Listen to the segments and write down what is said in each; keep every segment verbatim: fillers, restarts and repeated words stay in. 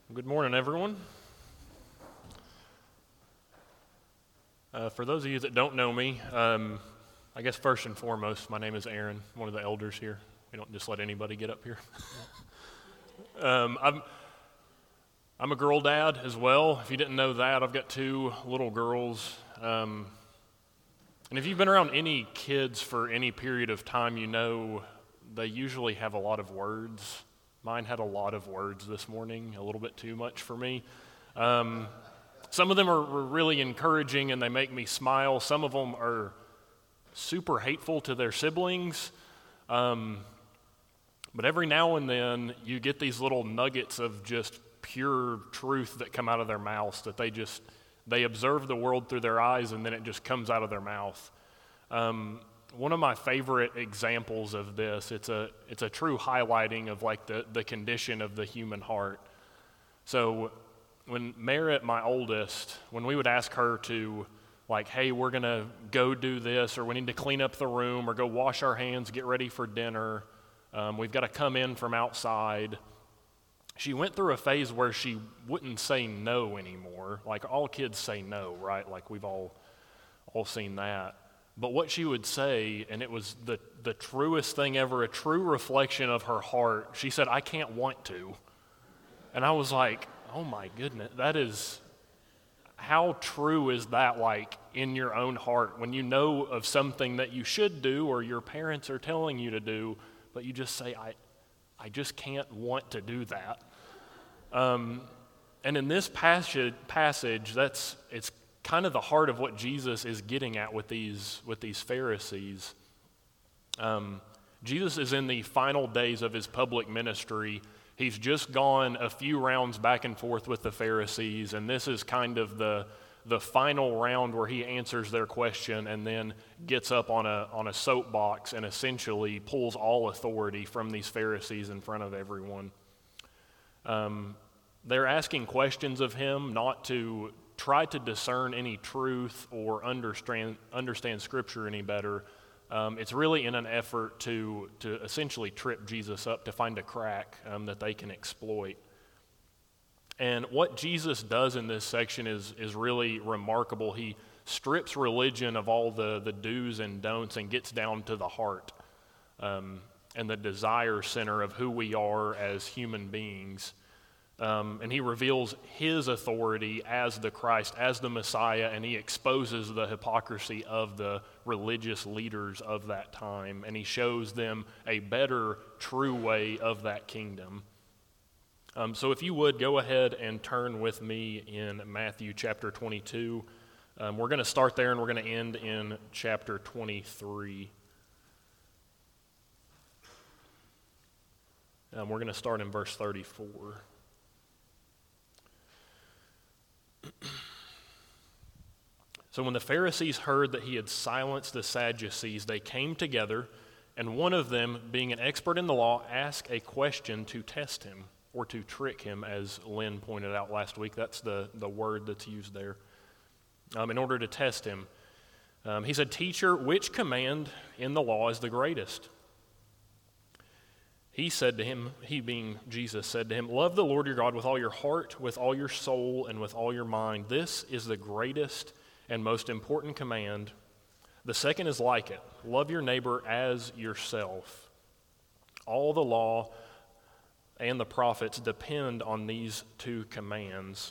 Good morning, everyone. Uh, for those of you that don't know me, um, I guess first and foremost, my name is Aaron, one of the elders here. We don't just let anybody get up here. um, I'm, I'm a girl dad as well. If you didn't know that, I've got two little girls. Um, and if you've been around any kids for any period of time, you know they usually have a lot of words. Mine had a lot of words this morning, a little bit too much for me. Um, some of them are, are really encouraging and they make me smile. Some of them are super hateful to their siblings. Um, but every now and then you get these little nuggets of just pure truth that come out of their mouths, that they just, they observe the world through their eyes and then it just comes out of their mouth. Um, One of my favorite examples of this, it's a it's a true highlighting of like the, the condition of the human heart. So when Merritt, my oldest, when we would ask her to like, hey, we're gonna go do this, or we need to clean up the room, or go wash our hands, get ready for dinner, um, we've got to come in from outside, she went through a phase where she wouldn't say no anymore. Like all kids say no, right? Like we've all all seen that. But what she would say, and it was the, the truest thing ever, a true reflection of her heart, she said, I can't want to. And I was like, oh my goodness, that is, how true is that like in your own heart when you know of something that you should do or your parents are telling you to do, but you just say, I, I just can't want to do that. Um, and in this passage, passage, that's, it's kind of the heart of what Jesus is getting at with these with these Pharisees. Um, Jesus is in the final days of his public ministry. He's just gone a few rounds back and forth with the Pharisees, and this is kind of the the final round where he answers their question and then gets up on a on a soapbox and essentially pulls all authority from these Pharisees in front of everyone. Um, they're asking questions of him not to try to discern any truth or understand understand Scripture any better. Um, it's really in an effort to to essentially trip Jesus up, to find a crack um, that they can exploit. And what Jesus does in this section is is really remarkable. He strips religion of all the, the do's and don'ts and gets down to the heart um, and the desire center of who we are as human beings. Um, and he reveals his authority as the Christ, as the Messiah, and he exposes the hypocrisy of the religious leaders of that time, and he shows them a better, true way of that kingdom. Um, so if you would, go ahead and turn with me in Matthew chapter twenty-two. Um, we're going to start there, and we're going to end in chapter twenty-three. Um, we're going to start in verse thirty-four. So when the Pharisees heard that he had silenced the Sadducees, they came together, and one of them, being an expert in the law, asked a question to test him, or to trick him, as Lynn pointed out last week. That's the, the word that's used there, um, in order to test him. Um, he said, "Teacher, which command in the law is the greatest?" He said to him, he being Jesus, said to him, "Love the Lord your God with all your heart, with all your soul, and with all your mind. This is the greatest and most important command. The second is like it. Love your neighbor as yourself. All the law and the prophets depend on these two commands."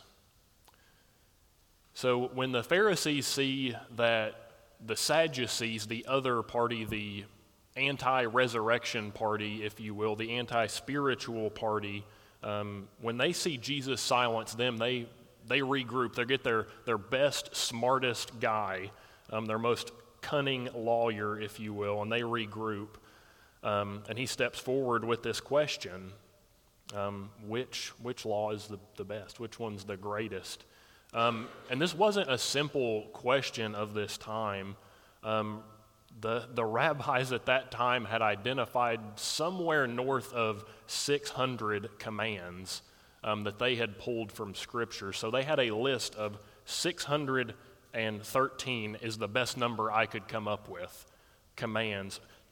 So when the Pharisees see that the Sadducees, the other party, the anti-resurrection party, if you will, the anti-spiritual party, um, when they see Jesus silence them, they they regroup. They get their, their best, smartest guy, um, their most cunning lawyer, if you will, and they regroup. Um, and he steps forward with this question, um, which which law is the, the best? Which one's the greatest? Um, and this wasn't a simple question of this time. Um, The, the rabbis at that time had identified somewhere north of six hundred commands um, that they had pulled from Scripture. So they had a list of six hundred thirteen is the best number I could come up with, commands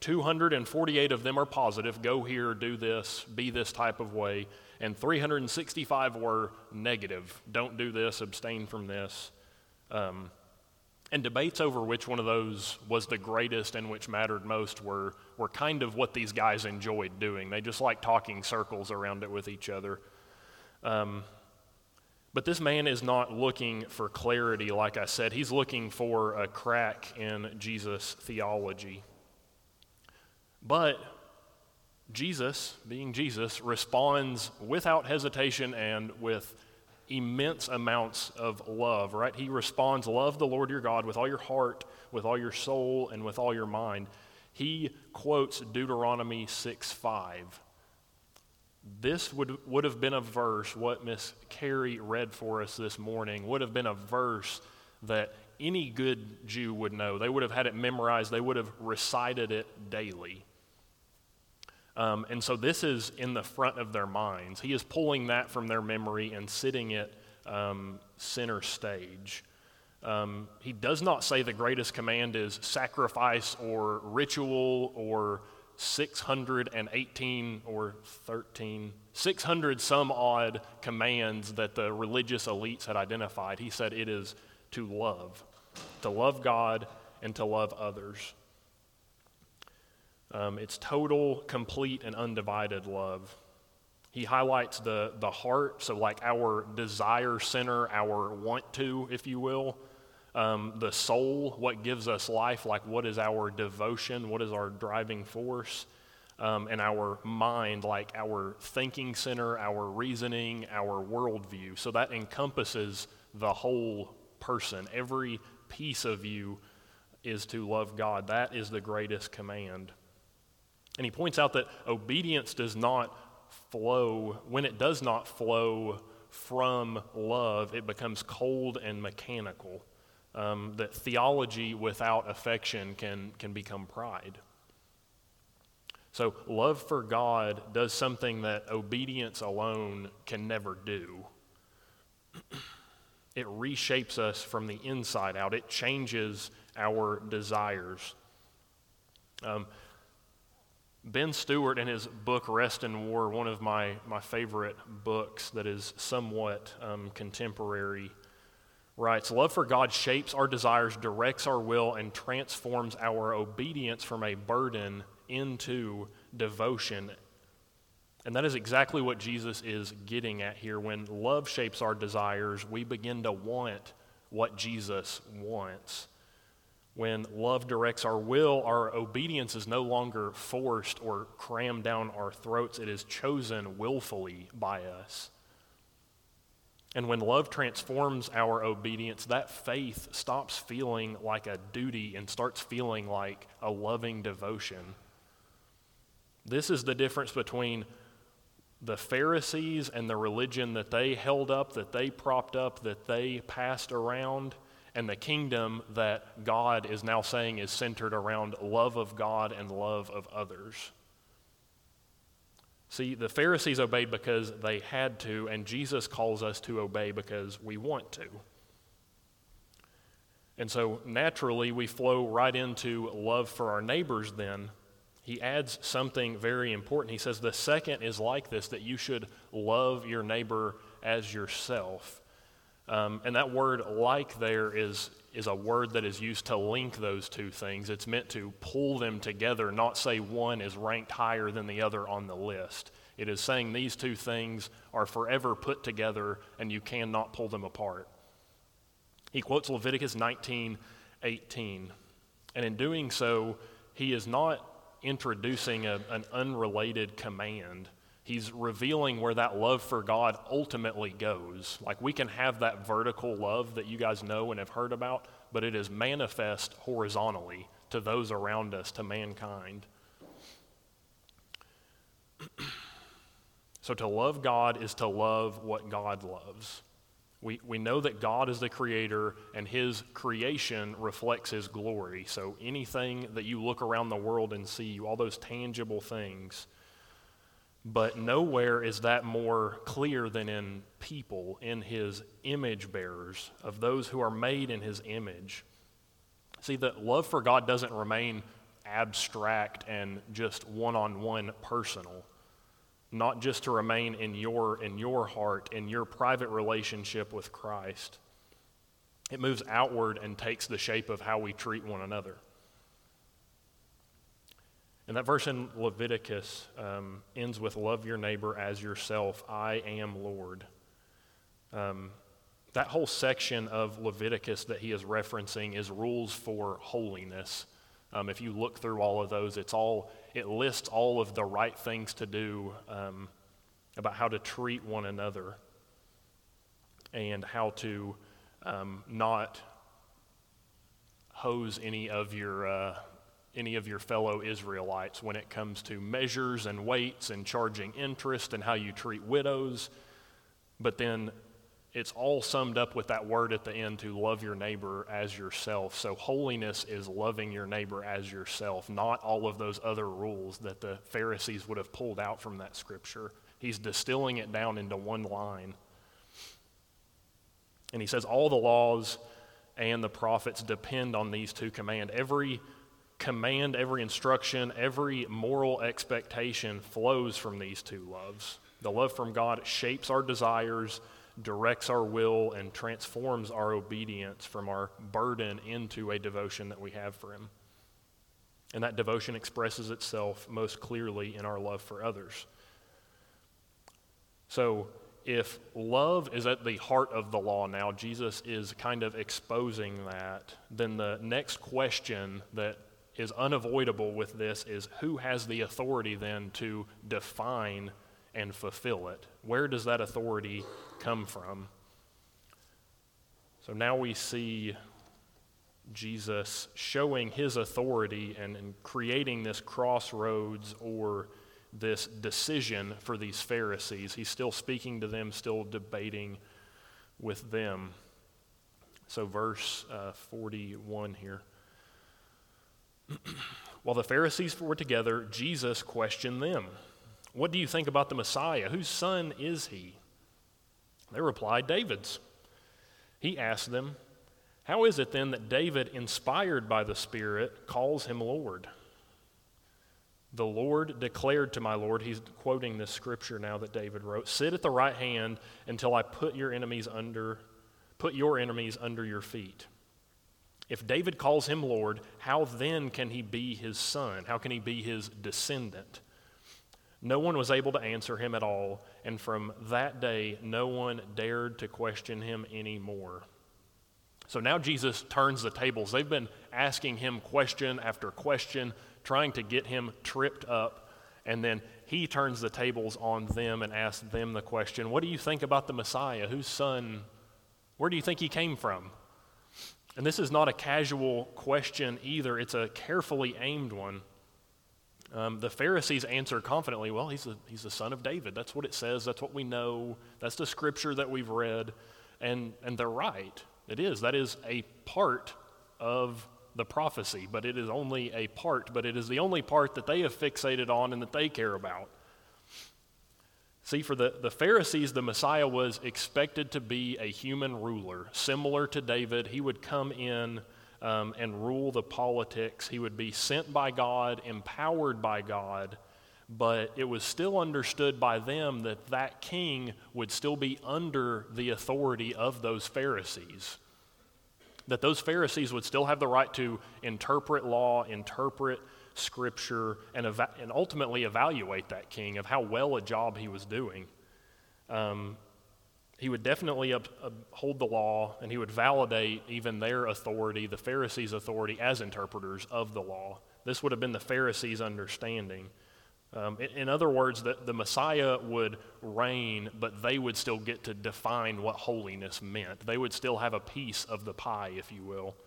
two hundred forty-eight of them are positive, go here, do this, be this type of way, and three hundred sixty-five were negative, don't do this, abstain from this. Um, and debates over which one of those was the greatest and which mattered most were, were kind of what these guys enjoyed doing. They just liked talking circles around it with each other. Um, but this man is not looking for clarity, like I said. He's looking for a crack in Jesus' theology. But Jesus, being Jesus, responds without hesitation and with immense amounts of love, right? He responds, love the Lord your God with all your heart, with all your soul, and with all your mind. He quotes Deuteronomy six five. This would, would have been a verse, what Miss Carrie read for us this morning, would have been a verse that any good Jew would know. They would have had it memorized. They would have recited it daily. Um, and so this is in the front of their minds. He is pulling that from their memory and sitting it um, center stage. Um, he does not say the greatest command is sacrifice or ritual or six hundred eighteen or thirteen, six hundred some odd commands that the religious elites had identified. He said it is to love, to love God and to love others. Um, it's total, complete, and undivided love. He highlights the, the heart, so like our desire center, our want to, if you will. Um, the soul, what gives us life, like what is our devotion, what is our driving force. Um, and our mind, like our thinking center, our reasoning, our worldview. So that encompasses the whole person. Every piece of you is to love God. That is the greatest command. And he points out that obedience does not flow, when it does not flow from love, it becomes cold and mechanical. Um, that theology without affection can, can become pride. So love for God does something that obedience alone can never do. It reshapes us from the inside out. It changes our desires. Um, Ben Stewart, in his book Rest in War, one of my, my favorite books that is somewhat um, contemporary, writes, love for God shapes our desires, directs our will, and transforms our obedience from a burden into devotion. And that is exactly what Jesus is getting at here. When love shapes our desires, we begin to want what Jesus wants. When love directs our will, our obedience is no longer forced or crammed down our throats. It is chosen willfully by us. And when love transforms our obedience, that faith stops feeling like a duty and starts feeling like a loving devotion. This is the difference between the Pharisees and the religion that they held up, that they propped up, that they passed around, and the kingdom that God is now saying is centered around love of God and love of others. See, the Pharisees obeyed because they had to, and Jesus calls us to obey because we want to. And so naturally we flow right into love for our neighbors then. He adds something very important. He says the second is like this, that you should love your neighbor as yourself. Um, and that word like there is, is a word that is used to link those two things. It's meant to pull them together, not say one is ranked higher than the other on the list. It is saying these two things are forever put together and you cannot pull them apart. He quotes Leviticus nineteen eighteen. And in doing so, he is not introducing a, an unrelated command. He's revealing where that love for God ultimately goes. Like we can have that vertical love that you guys know and have heard about, but it is manifest horizontally to those around us, to mankind. So to love God is to love what God loves. We, we know that God is the creator and his creation reflects his glory. So anything that you look around the world and see, all those tangible things, but nowhere is that more clear than in people, in his image bearers, of those who are made in his image. See, the love for God doesn't remain abstract and just one-on-one personal, not just to remain in your in your heart, in your private relationship with Christ. It moves outward and takes the shape of how we treat one another. And that verse in Leviticus um, ends with, love your neighbor as yourself, I am Lord. Um, that whole section of Leviticus that he is referencing is rules for holiness. Um, if you look through all of those, it's all it lists all of the right things to do um, about how to treat one another and how to um, not hose any of your uh, any of your fellow Israelites when it comes to measures and weights and charging interest and how you treat widows. But then it's all summed up with that word at the end, to love your neighbor as yourself. So holiness is loving your neighbor as yourself, not all of those other rules that the Pharisees would have pulled out from that scripture. He's distilling it down into one line. And he says all the laws and the prophets depend on these two commands. Every command, every instruction, every moral expectation flows from these two loves. The love from God shapes our desires, directs our will, and transforms our obedience from our burden into a devotion that we have for him. And that devotion expresses itself most clearly in our love for others. So if love is at the heart of the law now, Jesus is kind of exposing that, then the next question that is unavoidable with this is, who has the authority then to define and fulfill it? Where does that authority come from? So now we see Jesus showing his authority and, and creating this crossroads or this decision for these Pharisees. He's still speaking to them, still debating with them. So verse uh, forty-one here. While the Pharisees were together, Jesus questioned them. What do you think about the Messiah? Whose son is he? They replied, David's. He asked them, how is it then that David, inspired by the Spirit, calls him Lord? The Lord declared to my Lord, he's quoting this scripture now that David wrote, sit at the right hand until I put your enemies under, put your enemies under your feet. If David calls him Lord, how then can he be his son? How can he be his descendant? No one was able to answer him at all, and from that day, no one dared to question him anymore. So now Jesus turns the tables. They've been asking him question after question, trying to get him tripped up, and then he turns the tables on them and asks them the question, what do you think about the Messiah? Whose son? Where do you think he came from? And this is not a casual question either. It's a carefully aimed one. Um, the Pharisees answer confidently, well, he's, a, he's the son of David. That's what it says. That's what we know. That's the scripture that we've read. And, and they're right. It is. That is a part of the prophecy, but it is only a part, but it is the only part that they have fixated on and that they care about. See, for the, the Pharisees, the Messiah was expected to be a human ruler. Similar to David, he would come in um, and rule the politics. He would be sent by God, empowered by God, but it was still understood by them that that king would still be under the authority of those Pharisees. That those Pharisees would still have the right to interpret law, interpret Scripture, and, eva- and ultimately evaluate that king of how well a job he was doing. Um, he would definitely up, uphold the law, and he would validate even their authority, the Pharisees' authority, as interpreters of the law. This would have been the Pharisees' understanding. Um, in, in other words, the, the Messiah would reign, but they would still get to define what holiness meant. They would still have a piece of the pie, if you will.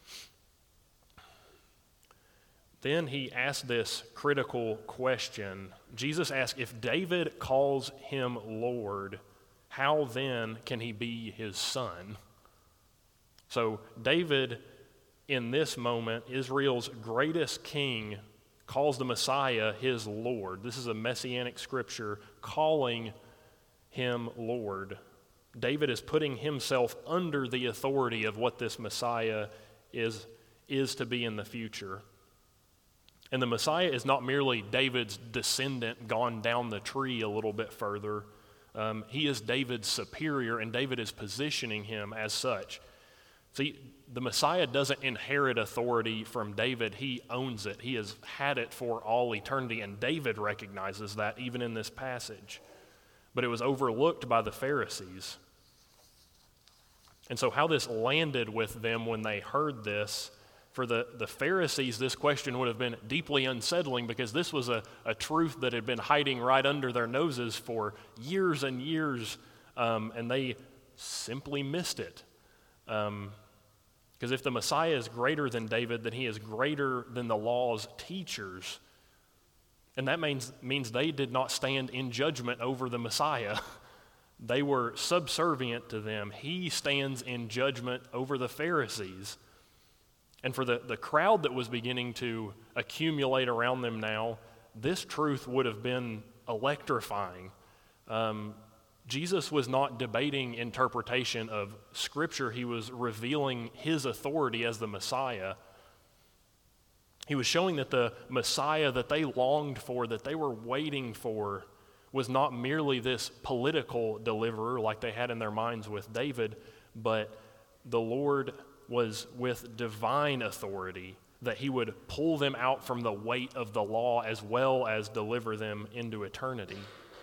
Then he asked this critical question. Jesus asked, if David calls him Lord, how then can he be his son? So David, in this moment, Israel's greatest king, calls the Messiah his Lord. This is a messianic scripture calling him Lord. David is putting himself under the authority of what this Messiah is, is to be in the future. And the Messiah is not merely David's descendant gone down the tree a little bit further. Um, he is David's superior, and David is positioning him as such. See, the Messiah doesn't inherit authority from David. He owns it. He has had it for all eternity, and David recognizes that even in this passage. But it was overlooked by the Pharisees. And so how this landed with them when they heard this, for the, the Pharisees, this question would have been deeply unsettling because this was a, a truth that had been hiding right under their noses for years and years, um, and they simply missed it. Um, because if the Messiah is greater than David, then he is greater than the law's teachers. And that means, means they did not stand in judgment over the Messiah. They were subservient to them. He stands in judgment over the Pharisees. And for the, the crowd that was beginning to accumulate around them now, this truth would have been electrifying. Um, Jesus was not debating interpretation of Scripture. He was revealing his authority as the Messiah. He was showing that the Messiah that they longed for, that they were waiting for, was not merely this political deliverer like they had in their minds with David, but the Lord was with divine authority, that he would pull them out from the weight of the law as well as deliver them into eternity.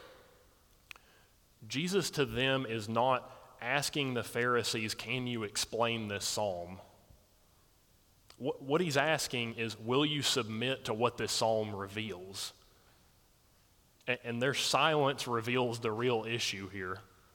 Jesus to them is not asking the Pharisees, can you explain this psalm? What, what he's asking is, will you submit to what this psalm reveals? And, and their silence reveals the real issue here.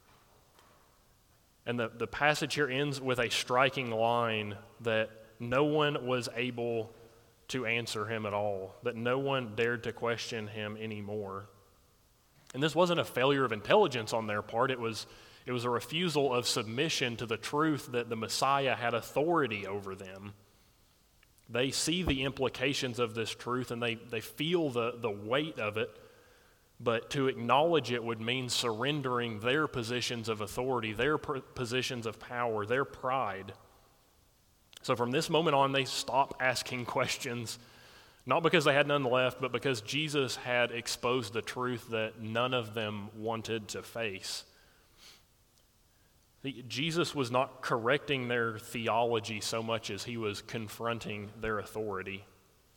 And the, the passage here ends with a striking line that no one was able to answer him at all, that no one dared to question him anymore. And this wasn't a failure of intelligence on their part. It was, it was a refusal of submission to the truth that the Messiah had authority over them. They see the implications of this truth and they, they feel the, the weight of it. But to acknowledge it would mean surrendering their positions of authority, their pr- positions of power, their pride. So from this moment on, they stop asking questions, not because they had none left, but because Jesus had exposed the truth that none of them wanted to face. The, Jesus was not correcting their theology so much as he was confronting their authority.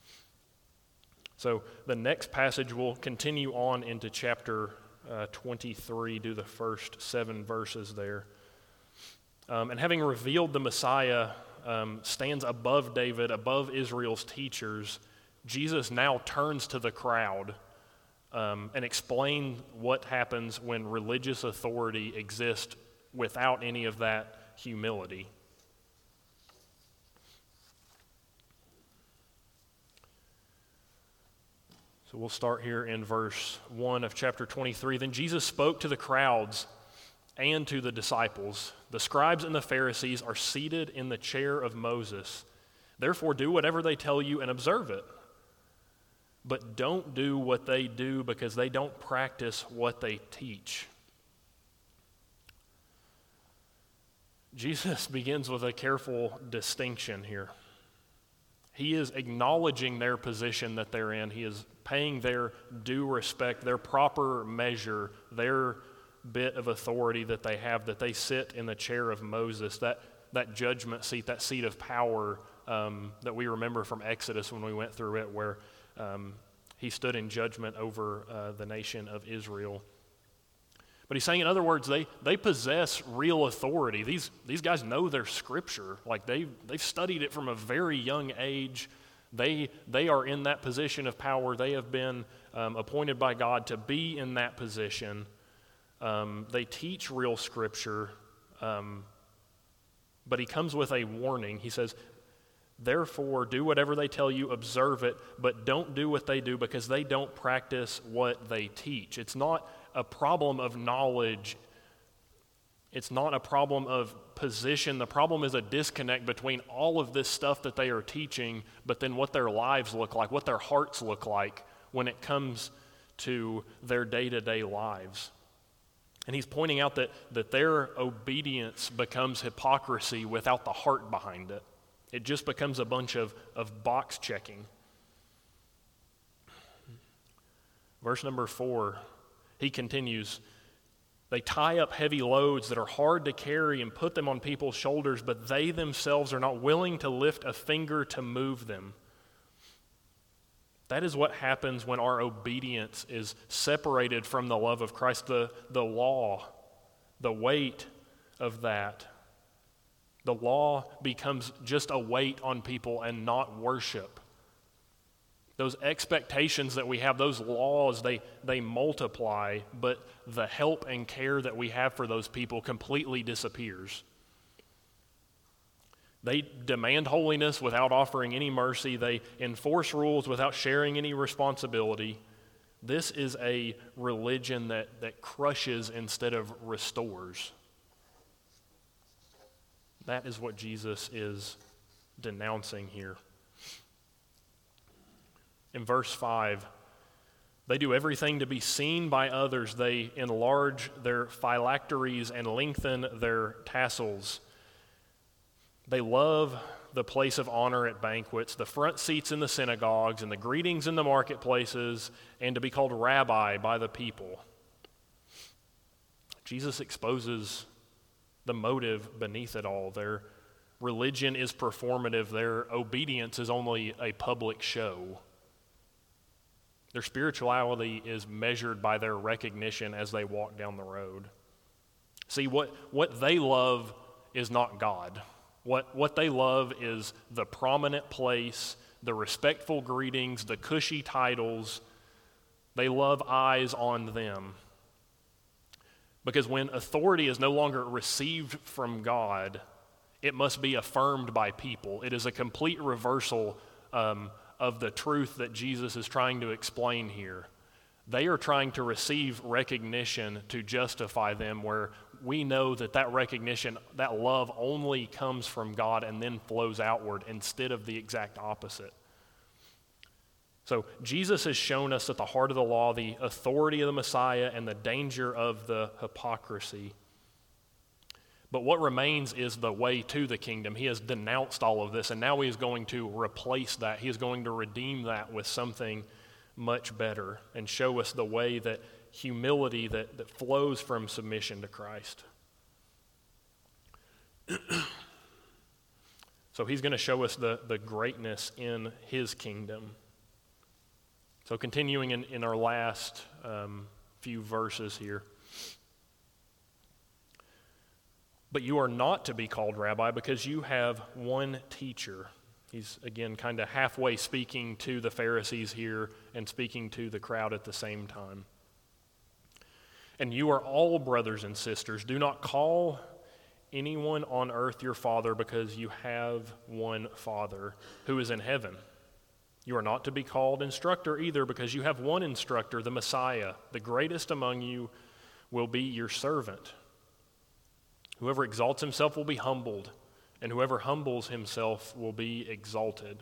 So the next passage will continue on into chapter uh, twenty-three, do the first seven verses there. Um, and having revealed the Messiah um, stands above David, above Israel's teachers, Jesus now turns to the crowd um, and explains what happens when religious authority exists without any of that humility. So we'll start here in verse one of chapter twenty-three. Then Jesus spoke to the crowds and to the disciples. The scribes and the Pharisees are seated in the chair of Moses. Therefore, do whatever they tell you and observe it. But don't do what they do because they don't practice what they teach. Jesus begins with a careful distinction here. He is acknowledging their position that they're in. He is paying their due respect, their proper measure, their bit of authority that they have, that they sit in the chair of Moses, that, that judgment seat, that seat of power um, that we remember from Exodus when we went through it, where um, he stood in judgment over uh, the nation of Israel. But he's saying, in other words, they, they possess real authority. These, these guys know their scripture. Like they've, they've studied it from a very young age. They, they are in that position of power. They have been um, appointed by God to be in that position. Um, they teach real scripture. Um, but he comes with a warning. He says, therefore, do whatever they tell you, observe it, but don't do what they do because they don't practice what they teach. It's not a problem of knowledge. It's not a problem of position. The problem is a disconnect between all of this stuff that they are teaching, but then what their lives look like, what their hearts look like when it comes to their day-to-day lives. And he's pointing out that, that their obedience becomes hypocrisy without the heart behind it. It just becomes a bunch of, of box checking. Verse number four, he continues, they tie up heavy loads that are hard to carry and put them on people's shoulders, but they themselves are not willing to lift a finger to move them. That is what happens when our obedience is separated from the love of Christ, the, the law, the weight of that. The law becomes just a weight on people and not worship. Those expectations that we have, those laws, they, they multiply, but the help and care that we have for those people completely disappears. They demand holiness without offering any mercy. They enforce rules without sharing any responsibility. This is a religion that, that crushes instead of restores. That is what Jesus is denouncing here. In verse five, they do everything to be seen by others. They enlarge their phylacteries and lengthen their tassels. They love the place of honor at banquets, the front seats in the synagogues, and the greetings in the marketplaces, and to be called rabbi by the people. Jesus exposes the motive beneath it all. Their religion is performative. Their obedience is only a public show. Their spirituality is measured by their recognition as they walk down the road. See, what, what they love is not God. What, what they love is the prominent place, the respectful greetings, the cushy titles. They love eyes on them. Because when authority is no longer received from God, it must be affirmed by people. It is a complete reversal um, of the truth that Jesus is trying to explain here. They are trying to receive recognition to justify them, where we know that that recognition, that love only comes from God and then flows outward instead of the exact opposite. So Jesus has shown us at the heart of the law the authority of the Messiah and the danger of the hypocrisy. But what remains is the way to the kingdom. He has denounced all of this, and now he is going to replace that. He is going to redeem that with something much better and show us the way that humility that, that flows from submission to Christ. So he's going to show us the, the greatness in his kingdom. So continuing in, in our last um, few verses here. But you are not to be called rabbi because you have one teacher. He's, again, kind of halfway speaking to the Pharisees here and speaking to the crowd at the same time. And you are all brothers and sisters. Do not call anyone on earth your father, because you have one Father who is in heaven. You are not to be called instructor either, because you have one instructor, the Messiah. The greatest among you will be your servant. Whoever exalts himself will be humbled, and whoever humbles himself will be exalted.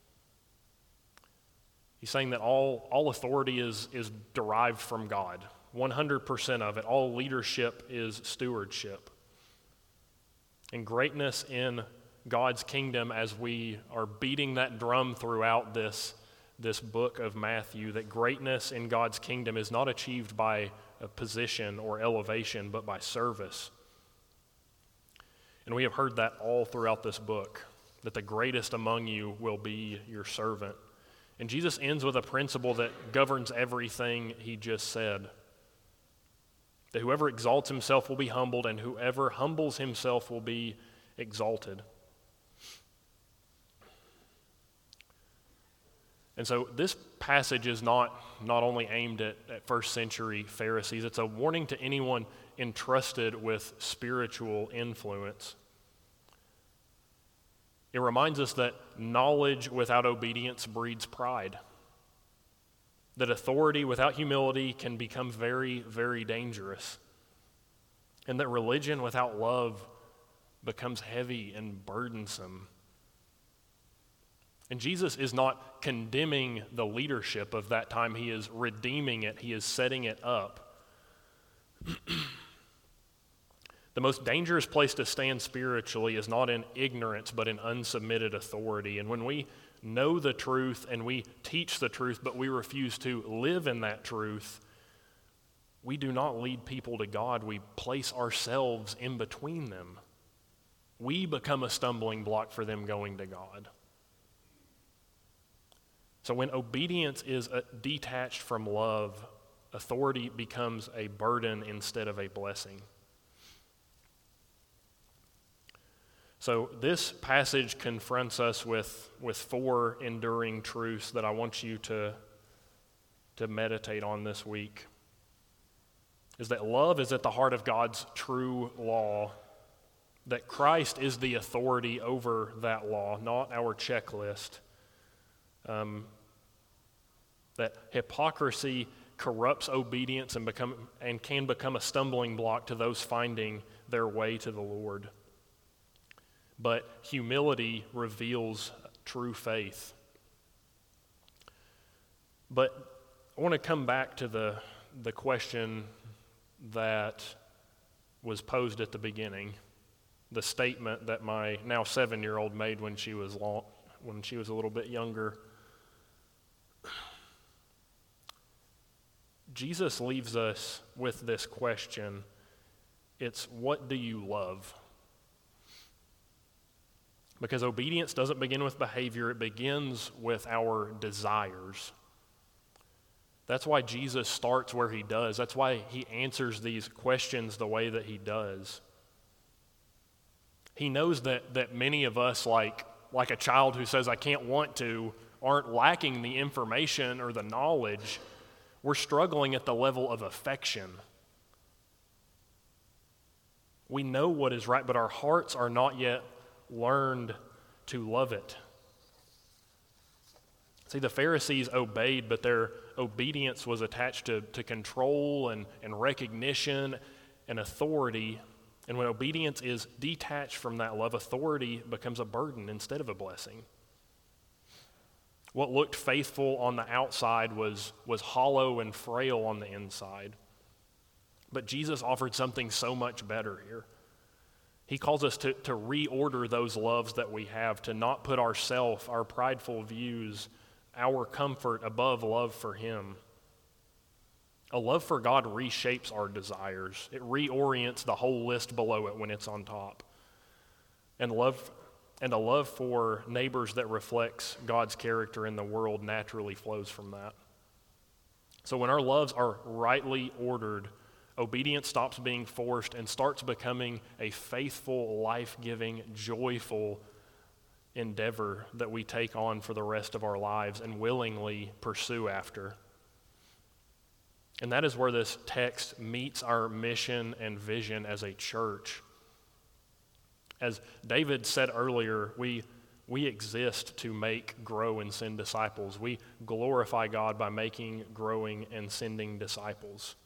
He's saying that all, all authority is, is derived from God, one hundred percent of it. All leadership is stewardship. And greatness in God's kingdom, as we are beating that drum throughout this, this book of Matthew, that greatness in God's kingdom is not achieved by a position or elevation, but by service. And we have heard that all throughout this book, that the greatest among you will be your servant. And Jesus ends with a principle that governs everything he just said. That whoever exalts himself will be humbled, and whoever humbles himself will be exalted. And so this passage is not, not only aimed at, at first century Pharisees, it's a warning to anyone entrusted with spiritual influence. It reminds us that knowledge without obedience breeds pride. That authority without humility can become very, very dangerous. And that religion without love becomes heavy and burdensome. And Jesus is not condemning the leadership of that time. He is redeeming it. He is setting it up. The most dangerous place to stand spiritually is not in ignorance, but in unsubmitted authority. And when we know the truth and we teach the truth, but we refuse to live in that truth, we do not lead people to God. We place ourselves in between them. We become a stumbling block for them going to God. So when obedience is uh, detached from love, authority becomes a burden instead of a blessing. So this passage confronts us with, with four enduring truths that I want you to, to meditate on this week. Is that love is at the heart of God's true law, that Christ is the authority over that law, not our checklist, um, that hypocrisy corrupts obedience and become and can become a stumbling block to those finding their way to the Lord. But humility reveals true faith. But I want to come back to the, the question that was posed at the beginning, the statement that my now seven-year-old made when she was long, when she was a little bit younger. Jesus leaves us with this question. It's, what do you love? Because obedience doesn't begin with behavior, it begins with our desires. That's why Jesus starts where he does. That's why he answers these questions the way that he does. He knows that that many of us, like, like a child who says, I can't want to, aren't lacking the information or the knowledge. We're struggling at the level of affection. We know what is right, but our hearts are not yet learned to love it. See, the Pharisees obeyed, but their obedience was attached to, to control and, and recognition and authority. And when obedience is detached from that love, authority becomes a burden instead of a blessing. What looked faithful on the outside was, was hollow and frail on the inside. But Jesus offered something so much better here. He calls us to, to reorder those loves that we have, to not put ourself, our prideful views, our comfort above love for him. A love for God reshapes our desires. It reorients the whole list below it when it's on top. And love and a love for neighbors that reflects God's character in the world naturally flows from that. So when our loves are rightly ordered, obedience stops being forced and starts becoming a faithful, life-giving, joyful endeavor that we take on for the rest of our lives and willingly pursue after. And that is where this text meets our mission and vision as a church. As David said earlier, we, we exist to make, grow, and send disciples. We glorify God by making, growing, and sending disciples.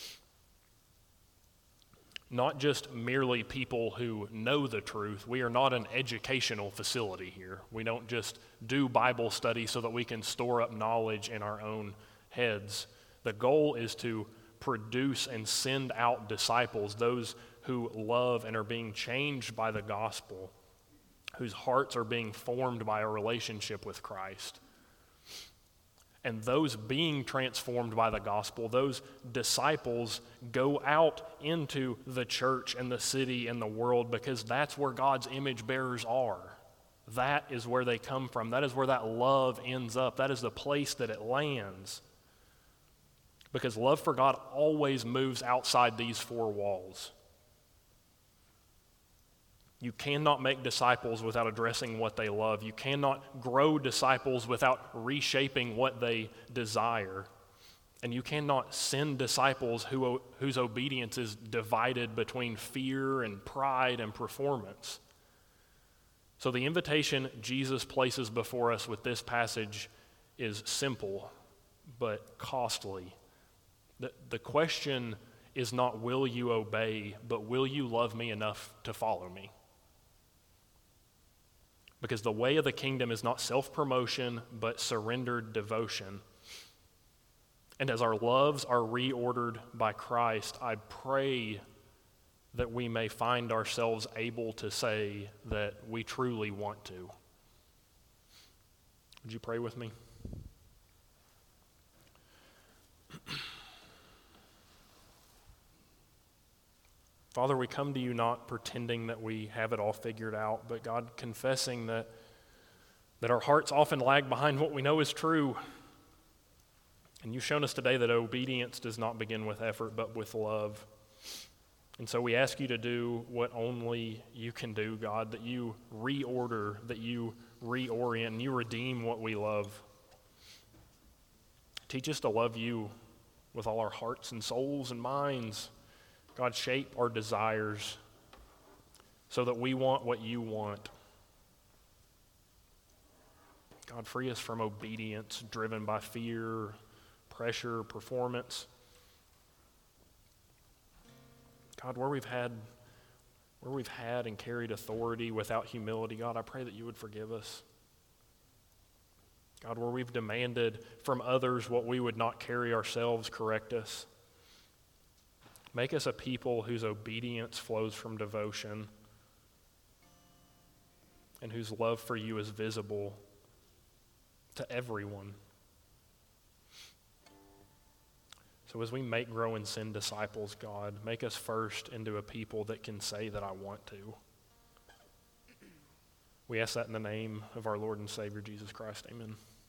Not just merely people who know the truth. We are not an educational facility here. We don't just do Bible study so that we can store up knowledge in our own heads. The goal is to produce and send out disciples, those who love and are being changed by the gospel, whose hearts are being formed by a relationship with Christ. And those being transformed by the gospel, those disciples go out into the church and the city and the world because that's where God's image bearers are. That is where they come from. That is where that love ends up. That is the place that it lands. Because love for God always moves outside these four walls. You cannot make disciples without addressing what they love. You cannot grow disciples without reshaping what they desire. And you cannot send disciples who, whose obedience is divided between fear and pride and performance. So the invitation Jesus places before us with this passage is simple but costly. The, the question is not, will you obey, but will you love me enough to follow me? Because the way of the kingdom is not self-promotion, but surrendered devotion. And as our loves are reordered by Christ, I pray that we may find ourselves able to say that we truly want to. Would you pray with me? Father, we come to you not pretending that we have it all figured out, but God, confessing that, that our hearts often lag behind what we know is true. And you've shown us today that obedience does not begin with effort, but with love. And so we ask you to do what only you can do, God, that you reorder, that you reorient, and you redeem what we love. Teach us to love you with all our hearts and souls and minds. God, shape our desires so that we want what you want. God, free us from obedience driven by fear, pressure, performance. God, where we've had where we've had and carried authority without humility, God, I pray that you would forgive us. God, where we've demanded from others what we would not carry ourselves, correct us. Make us a people whose obedience flows from devotion and whose love for you is visible to everyone. So as we make Grow in Sin disciples, God, make us first into a people that can say that I want to. We ask that in the name of our Lord and Savior, Jesus Christ. Amen.